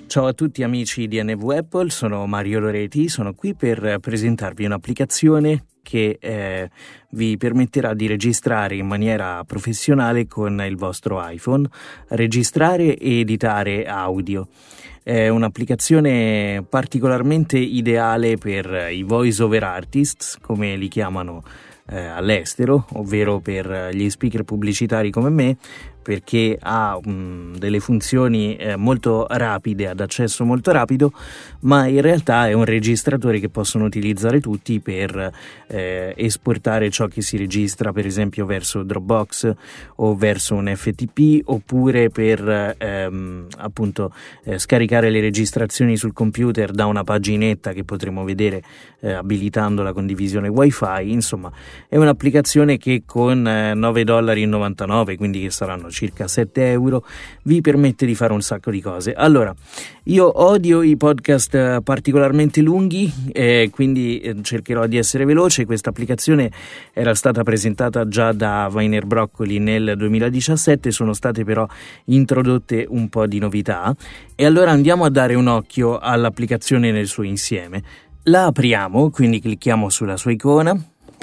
Ciao a tutti amici di NW Apple, sono Mario Loreti, sono qui per presentarvi un'applicazione che vi permetterà di registrare in maniera professionale con il vostro iPhone, registrare e editare audio. È un'applicazione particolarmente ideale per i voice over artists, come li chiamano all'estero, ovvero per gli speaker pubblicitari come me, perché ha delle funzioni molto rapide, ad accesso molto rapido, ma in realtà è un registratore che possono utilizzare tutti per esportare ciò che si registra, per esempio verso Dropbox o verso un FTP, oppure per scaricare le registrazioni sul computer da una paginetta che potremo vedere abilitando la condivisione wifi. Insomma, è un'applicazione che con $9,99, quindi che saranno circa 7 euro, vi permette di fare un sacco di cose. Allora, io odio i podcast particolarmente lunghi, quindi cercherò di essere veloce. Questa applicazione era stata presentata già da Viner Broccoli nel 2017, sono state però introdotte un po' di novità, e allora andiamo a dare un occhio all'applicazione nel suo insieme. La apriamo, quindi clicchiamo sulla sua icona.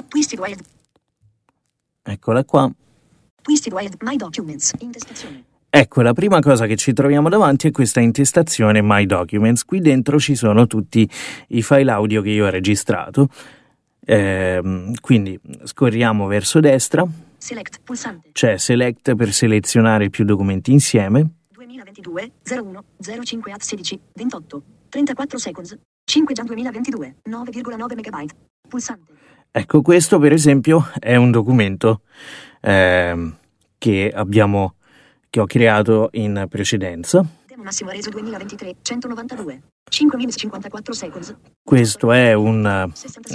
Eccola qua. My Documents, intestazione. Ecco, la prima cosa che ci troviamo davanti è questa intestazione My Documents. Qui dentro ci sono tutti i file audio che io ho registrato. Quindi scorriamo verso destra. Select, pulsante. C'è Select per selezionare più documenti insieme. 2022 01 05 at 16 28 34 seconds 5 Jan 2022 9,9 megabyte. Pulsante. Ecco, questo per esempio è un documento che ho creato in precedenza. Demo massimo reso 2023 192 5054 seconds. Questo è un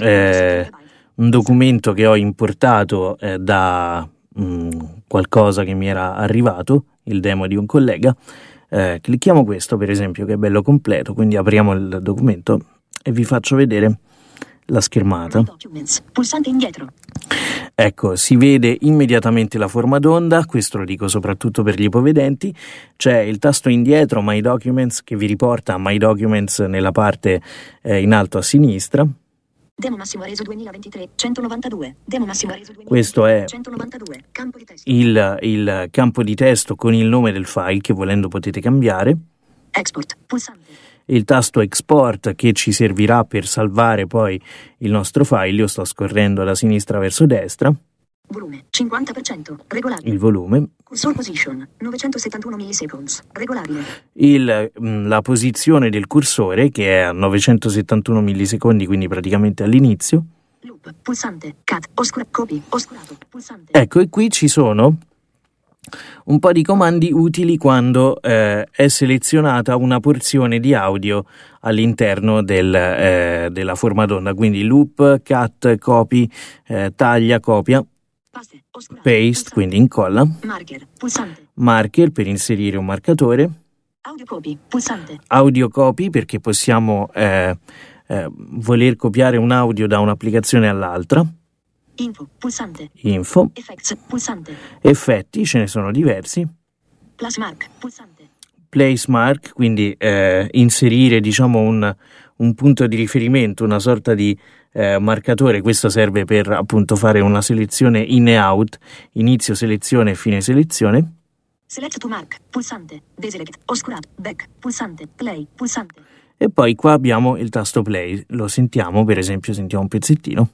documento che ho importato da qualcosa che mi era arrivato, il demo di un collega. Clicchiamo questo per esempio, che è bello completo, quindi apriamo il documento e vi faccio vedere la schermata. Pulsante indietro. Ecco, si vede immediatamente la forma d'onda, questo lo dico soprattutto per gli ipovedenti. C'è il tasto indietro, My Documents, che vi riporta a My Documents nella parte in alto a sinistra. Demo massimo reso 2023 192. Demo massimo reso 2023, questo è 192. Campo di testo. il campo di testo con il nome del file, che volendo potete cambiare. Export, pulsante. Il tasto Export, che ci servirà per salvare poi il nostro file. Io sto scorrendo da sinistra verso destra. Volume 50%, regolabile. Il volume. Cursor position 971 milliseconds, regolabile. La posizione del cursore, che è a 971 millisecondi, quindi praticamente all'inizio. Loop, pulsante, cut, copy, oscurato, pulsante. Ecco, e qui ci sono un po' di comandi utili quando è selezionata una porzione di audio all'interno della forma d'onda, quindi loop, cut, copy, taglia, copia, paste, quindi incolla, marker, pulsante, marker per inserire un marcatore, audio copy, pulsante, audio copy perché possiamo voler copiare un audio da un'applicazione all'altra. Info, pulsante. Info. Effects, pulsante. Effetti, ce ne sono diversi. Place mark, pulsante. Place mark, quindi inserire diciamo un punto di riferimento, una sorta di marcatore. Questo serve per appunto fare una selezione in e out, inizio selezione e fine selezione. Select to mark, pulsante. Deselect, oscurato, back, pulsante, play, pulsante. E poi qua abbiamo il tasto play. Lo sentiamo, per esempio sentiamo un pezzettino.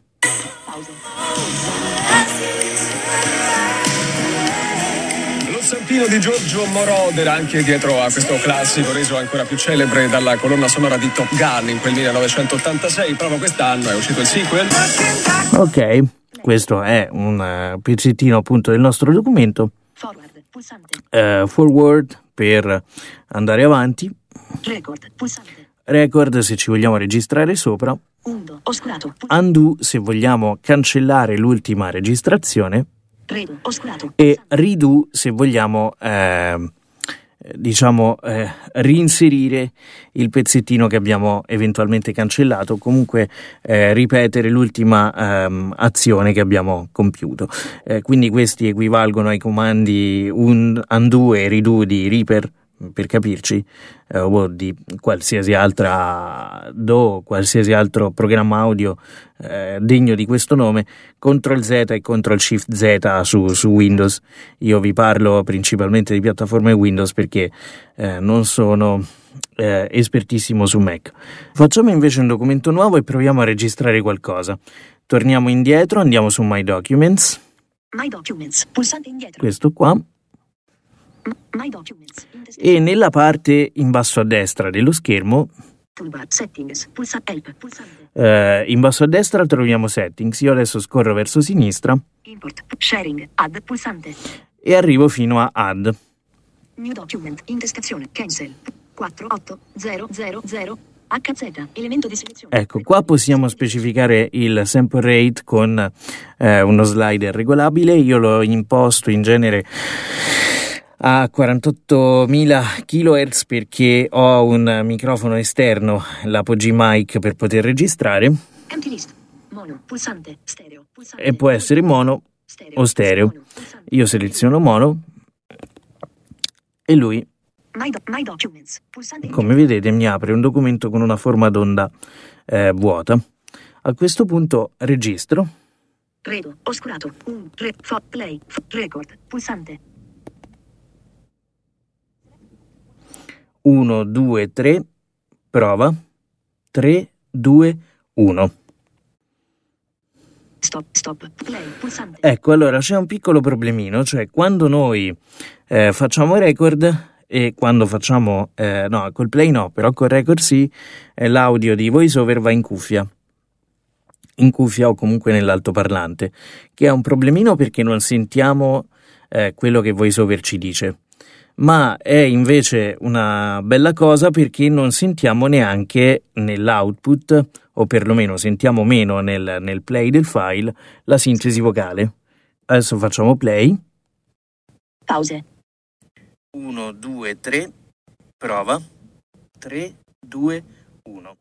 Lo di Giorgio Moroder anche dietro a questo classico reso ancora più celebre dalla colonna sonora di Top Gun in quel 1986. Proprio quest'anno è uscito il sequel. Ok, questo è un pezzettino appunto del nostro documento. Forward, pulsante. Forward per andare avanti. Record, pulsante. Record se ci vogliamo registrare sopra. Undo, oscurato. Undo se vogliamo cancellare l'ultima registrazione. Redo, oscurato. E redo se vogliamo reinserire il pezzettino che abbiamo eventualmente cancellato, comunque ripetere l'ultima azione che abbiamo compiuto. Quindi questi equivalgono ai comandi undo e redo di Reaper, per capirci, o di qualsiasi altra DAW, qualsiasi altro programma audio degno di questo nome, Ctrl Z e Ctrl Shift Z su Windows. Io vi parlo principalmente di piattaforme Windows perché non sono espertissimo su Mac. Facciamo invece un documento nuovo e proviamo a registrare qualcosa. Torniamo indietro, andiamo su My Documents. My Documents, pulsante indietro. Questo qua. My Documents. E nella parte in basso a destra dello schermo, Toolbar, Settings, Help, pulsante. in basso a destra troviamo Settings. Io adesso scorro verso sinistra Import, Sharing, Add, pulsante. e arrivo fino a Add. New Document, intestazione, Cancel, 48000, HZ, elemento di selezione. Ecco, qua possiamo specificare il sample rate con uno slider regolabile. Io l'ho imposto in genere a 48.000 kHz perché ho un microfono esterno, l'Apogee Mic, per poter registrare. Empty list, mono, pulsante, stereo, pulsante. E può essere mono o stereo. Mono, pulsante. Io seleziono mono e lui, My Documents, pulsante come vedete, mi apre un documento con una forma d'onda vuota. A questo punto registro. Redo, oscurato, play, record, pulsante. 1, 2, 3, prova, 3, 2, 1. Stop, play, pulsante. Ecco, allora c'è un piccolo problemino, cioè quando noi facciamo record e quando facciamo, no, col play no, però col record sì, l'audio di VoiceOver va in cuffia o comunque nell'altoparlante, che è un problemino perché non sentiamo quello che VoiceOver ci dice. Ma è invece una bella cosa perché non sentiamo neanche nell'output, o perlomeno sentiamo meno nel play del file, la sintesi vocale. Adesso facciamo play. Pause. 1, 2, 3, prova, 3, 2, 1.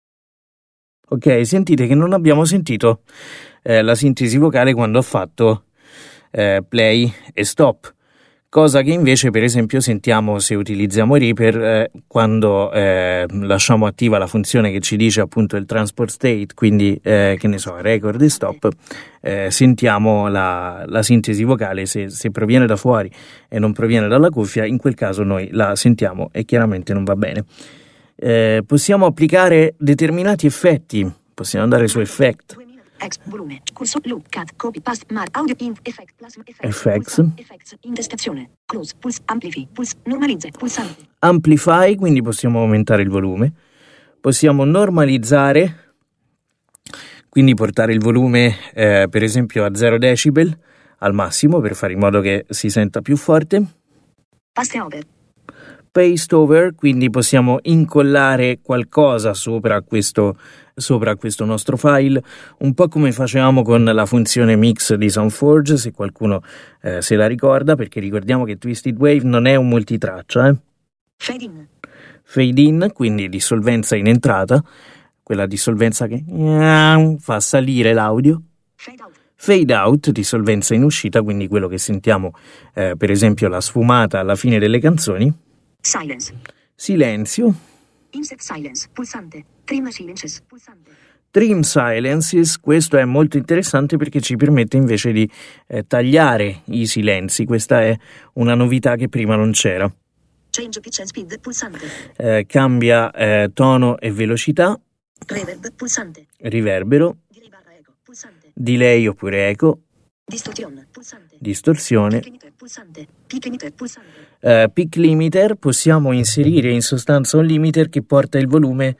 Ok, sentite che non abbiamo sentito la sintesi vocale quando ho fatto play e stop. Cosa che invece, per esempio, sentiamo se utilizziamo Reaper quando lasciamo attiva la funzione che ci dice appunto il transport state, quindi che ne so, record e stop, sentiamo la sintesi vocale se proviene da fuori e non proviene dalla cuffia. In quel caso noi la sentiamo e chiaramente non va bene. Possiamo applicare determinati effetti, possiamo andare su Effect. Volume, corso, loop, cut, copy, paste, audio, effect, plasma, Effects. effects, intestazione, close, pulse, amplify, pulse, normalizza, pulsante. Amplify, quindi possiamo aumentare il volume. Possiamo normalizzare, quindi portare il volume per esempio a 0 decibel al massimo per fare in modo che si senta più forte. Paste over. Paste over, quindi possiamo incollare qualcosa sopra questo nostro file, un po' come facevamo con la funzione mix di SoundForge, se qualcuno se la ricorda, perché ricordiamo che Twisted Wave non è un multitraccia. Fade in. Fade in, quindi dissolvenza in entrata, quella dissolvenza che fa salire l'audio. Fade out. Fade out, dissolvenza in uscita, quindi quello che sentiamo per esempio la sfumata alla fine delle canzoni. Silence. Silenzio. Insert silence, pulsante. Trim silences, pulsante. Trim silences, questo è molto interessante perché ci permette invece di tagliare i silenzi. Questa è una novità che prima non c'era. Change pitch and speed, pulsante. Cambia tono e velocità. Reverb, pulsante. Riverbero. Delay/echo, pulsante. Delay oppure eco. Distortion, pulsante. Distorsione. Peak limiter, pulsante. Peak limiter, pulsante. Peak limiter, possiamo inserire in sostanza un limiter che porta il volume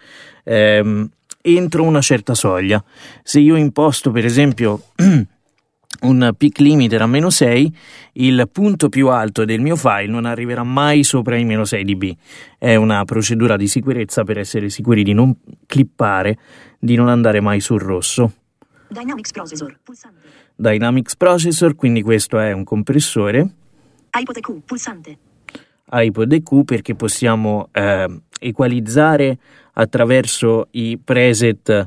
entro una certa soglia. Se io imposto per esempio un peak limiter a -6, il punto più alto del mio file non arriverà mai sopra i -6 dB. È una procedura di sicurezza per essere sicuri di non clippare, di non andare mai sul rosso. Dynamics Processor, pulsante. Dynamics Processor, quindi questo è un compressore. iPod EQ, pulsante. iPod EQ perché possiamo equalizzare attraverso i preset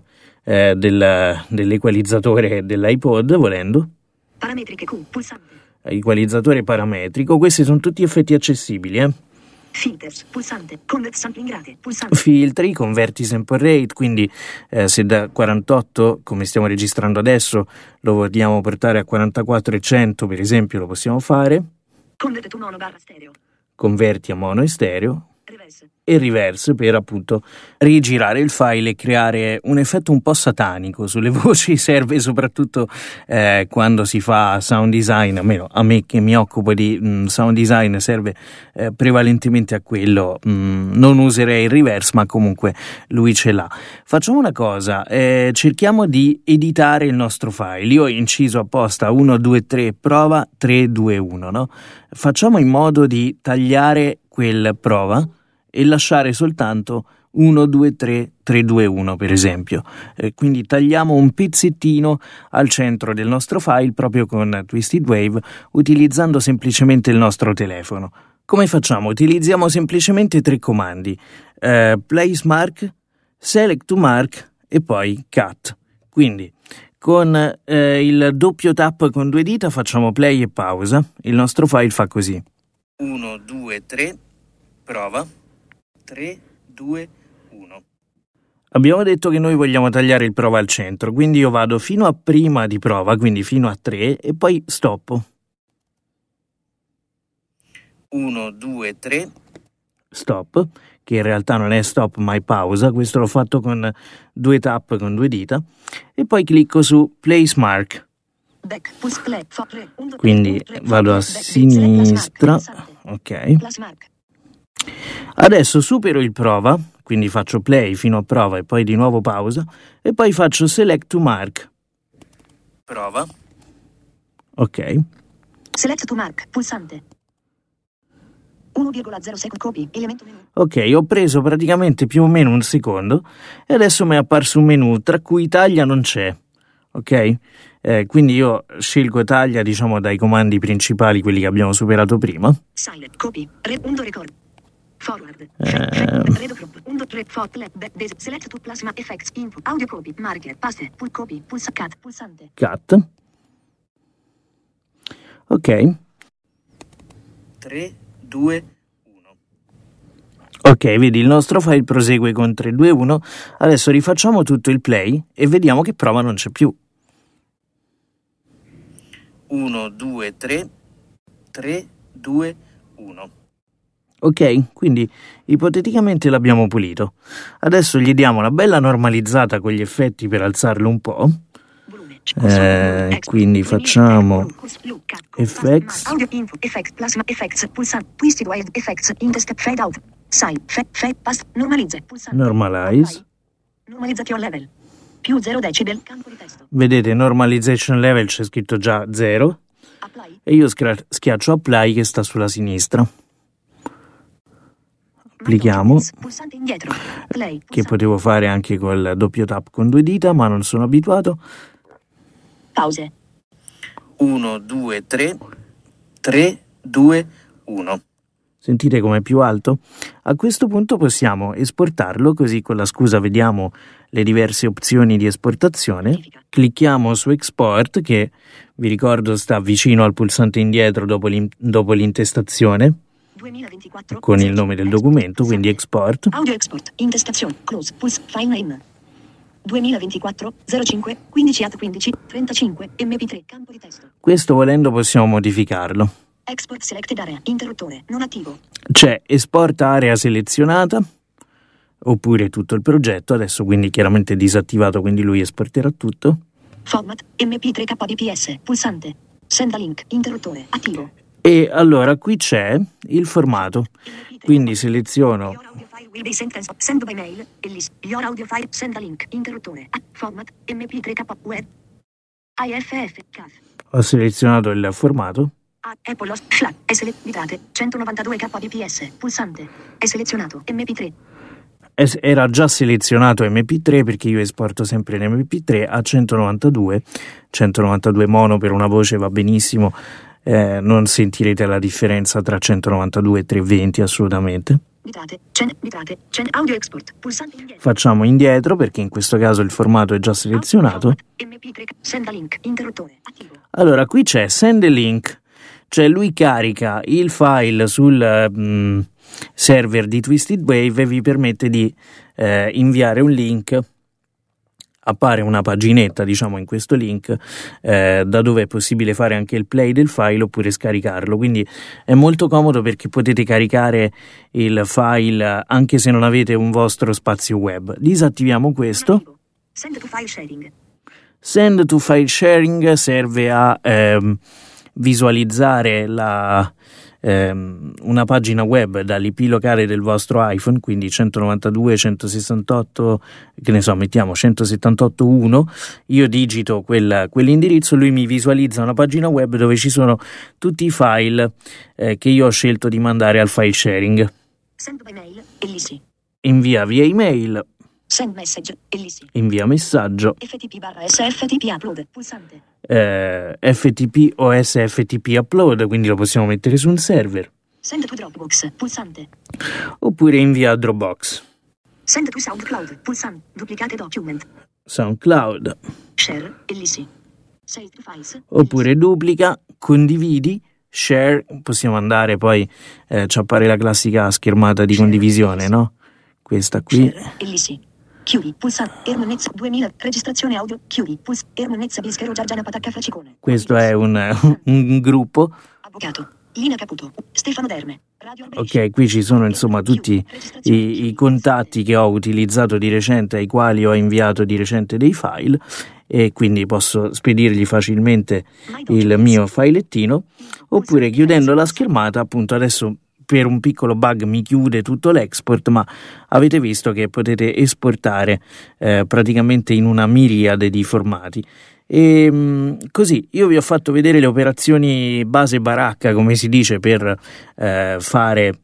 dell'equalizzatore dell'iPod, volendo. Parametriche Q, pulsante. Equalizzatore parametrico, questi sono tutti effetti accessibili. Filters, pulsante, convert sampling rate, pulsante. Filtri, converti sample rate, quindi se da 48, come stiamo registrando adesso, lo vogliamo portare a 44 e 100, per esempio, lo possiamo fare. Convert to mono barra stereo. Converti a mono e stereo. Reverse. E reverse per appunto rigirare il file e creare un effetto un po' satanico sulle voci. Serve soprattutto quando si fa sound design, almeno a me che mi occupo di sound design serve prevalentemente a quello. Non userei il reverse, ma comunque lui ce l'ha. Facciamo una cosa, cerchiamo di editare il nostro file. Io ho inciso apposta 1, 2, 3 prova, 3, 2, 1, no? Facciamo in modo di tagliare quel prova e lasciare soltanto 1, 2, 3, 3, 2, 1 per esempio. Quindi tagliamo un pezzettino al centro del nostro file proprio con Twisted Wave, utilizzando semplicemente il nostro telefono. Come facciamo? Utilizziamo semplicemente 3 comandi: place mark, select to mark e poi cut. Quindi con il doppio tap con 2 dita facciamo play e pausa. Il nostro file fa così: 1, 2, 3, prova, 3, 2, 1. Abbiamo detto che noi vogliamo tagliare il prova al centro, quindi io vado fino a prima di prova, quindi fino a 3, e poi stoppo. 1, 2, 3, stop, che in realtà non è stop ma è pausa. Questo l'ho fatto con 2 tap con 2 dita, e poi clicco su place mark. Back, pulse play, play, 1, Quindi 3, vado a back, sinistra, ok. plus mark. Adesso supero il prova, quindi faccio play fino a prova e poi di nuovo pausa, e poi faccio select to mark. Prova. Ok. Select to mark, pulsante. 1,0 second copy, elemento menu. Ok, ho preso praticamente più o meno un secondo e adesso mi è apparso un menu tra cui taglia non c'è, ok? Quindi io scelgo taglia, diciamo, dai comandi principali, quelli che abbiamo superato prima. Silent, copy, undo record. Forward, redo group, undo 3, select to plasma effects, input, audio copy, marker, paste, pull copy, pulsa cut, pulsante. Cut. Ok. 3, 2, 1. Ok, vedi, il nostro file prosegue con 3, 2, 1. Adesso rifacciamo tutto il play e vediamo che prova non c'è più. 1, 2, 3, 3, 2, 1. Ok, quindi ipoteticamente l'abbiamo pulito. Adesso gli diamo una bella normalizzata con gli effetti per alzarlo un po'. Quindi facciamo effects, audio input, effects, plasma effects, pulsante, twisted wave effects, interstep fade out, side, fade, past, normalizze, pulsante, normalize, normalization level, più 0 decibel, campo di testo. Vedete, normalization level c'è scritto già 0, Apply. E io schiaccio apply che sta sulla sinistra. Applichiamo, pulsante indietro, play, che potevo fare anche col doppio tap con 2 dita, ma non sono abituato. Pause. 1, 2, 3, 3, 2, 1. Sentite com'è più alto? A questo punto possiamo esportarlo, così con la scusa vediamo le diverse opzioni di esportazione. Clicchiamo su Export, che vi ricordo sta vicino al pulsante indietro dopo l'intestazione, 2024, con il nome del documento, quindi Export. Audio export, intestazione, close, pulse, file name. 2024 05 15 at 15 35 mp3 campo di testo. Questo volendo possiamo modificarlo. Export selected area, interruttore, non attivo. C'è esporta area selezionata, oppure tutto il progetto, adesso quindi chiaramente disattivato, quindi lui esporterà tutto. Format, mp3 kbps, pulsante. Send a link, interruttore, attivo. E allora qui c'è il formato, quindi seleziono Your audio file will be send by mail, your audio file, send a link, interruttore, format, mp3 web, IFF, CAF. Ho selezionato il formato. Apple Flag, bitrate, 192 kbps, pulsante, è selezionato, mp3. Era già selezionato MP3 perché io esporto sempre in MP3 a 192 mono per una voce va benissimo, non sentirete la differenza tra 192 e 320 assolutamente. Bitrate, audio export, pulsante indietro. Facciamo indietro perché in questo caso il formato è già selezionato. MP3, send a link, interruttore, attivo. Allora qui c'è send a link. Cioè lui carica il file sul server di Twisted Wave e vi permette di inviare un link. Appare una paginetta, diciamo, in questo link da dove è possibile fare anche il play del file oppure scaricarlo, quindi è molto comodo perché potete caricare il file anche se non avete un vostro spazio web. Disattiviamo questo. Send to file sharing. Send to file sharing serve a visualizzare una pagina web dall'IP locale del vostro iPhone, quindi 192, 168, che ne so, mettiamo 178.1, io digito quell'indirizzo, lui mi visualizza una pagina web dove ci sono tutti i file che io ho scelto di mandare al file sharing. Send by mail, LC. Invia via email. Send message, LC. Invia messaggio. FTP/SFTP upload, pulsante. FTP o SFTP upload, quindi lo possiamo mettere su un server. Send to Dropbox, pulsante. Oppure invia a Dropbox. Send to SoundCloud, pulsante. Duplicate document. SoundCloud. Share, LC. Save to files. Oppure duplica, condividi, share. Possiamo andare poi, ci appare la classica schermata di condivisione, no? Questa qui. Share, LC. Chiudi, pulsante, Ermanezza 2000, registrazione audio, chiudi, Ermanezza Bischero Giargiana Patacca Fracicone. Questo è un gruppo. Avvocato, Lina Caputo, Stefano Derme, Radio Ok, qui ci sono insomma tutti i contatti che ho utilizzato di recente, ai quali ho inviato di recente dei file, e quindi posso spedirgli facilmente il mio filettino, oppure chiudendo la schermata, appunto adesso per un piccolo bug mi chiude tutto l'export, ma avete visto che potete esportare praticamente in una miriade di formati. E così io vi ho fatto vedere le operazioni base baracca, come si dice, per fare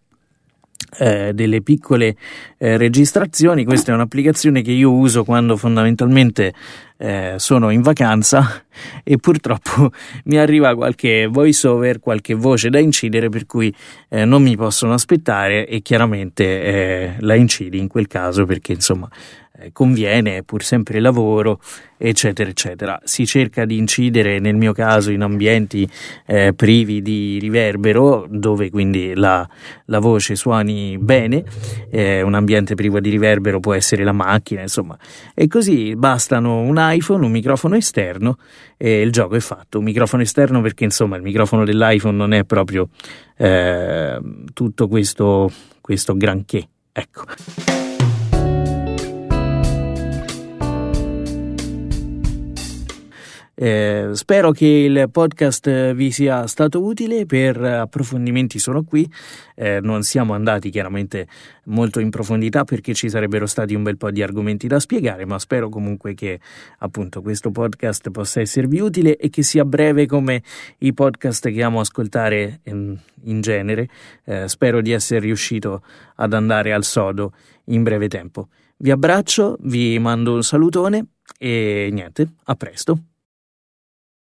delle piccole registrazioni. Questa è un'applicazione che io uso quando fondamentalmente sono in vacanza e purtroppo mi arriva qualche voice over, qualche voce da incidere, per cui non mi possono aspettare e chiaramente la incidi in quel caso, perché insomma conviene, è pur sempre lavoro, eccetera eccetera. Si cerca di incidere, nel mio caso, in ambienti privi di riverbero, dove quindi la voce suoni bene. Un ambiente privo di riverbero può essere la macchina, insomma, e così bastano un iPhone, un microfono esterno e il gioco è fatto. Un microfono esterno perché insomma il microfono dell'iPhone non è proprio tutto questo granché, ecco. Spero che il podcast vi sia stato utile. Per approfondimenti sono qui, non siamo andati chiaramente molto in profondità perché ci sarebbero stati un bel po' di argomenti da spiegare, ma spero comunque che appunto questo podcast possa esservi utile e che sia breve come i podcast che amo ascoltare in genere. Spero di essere riuscito ad andare al sodo in breve tempo. Vi abbraccio, vi mando un salutone e niente, a presto.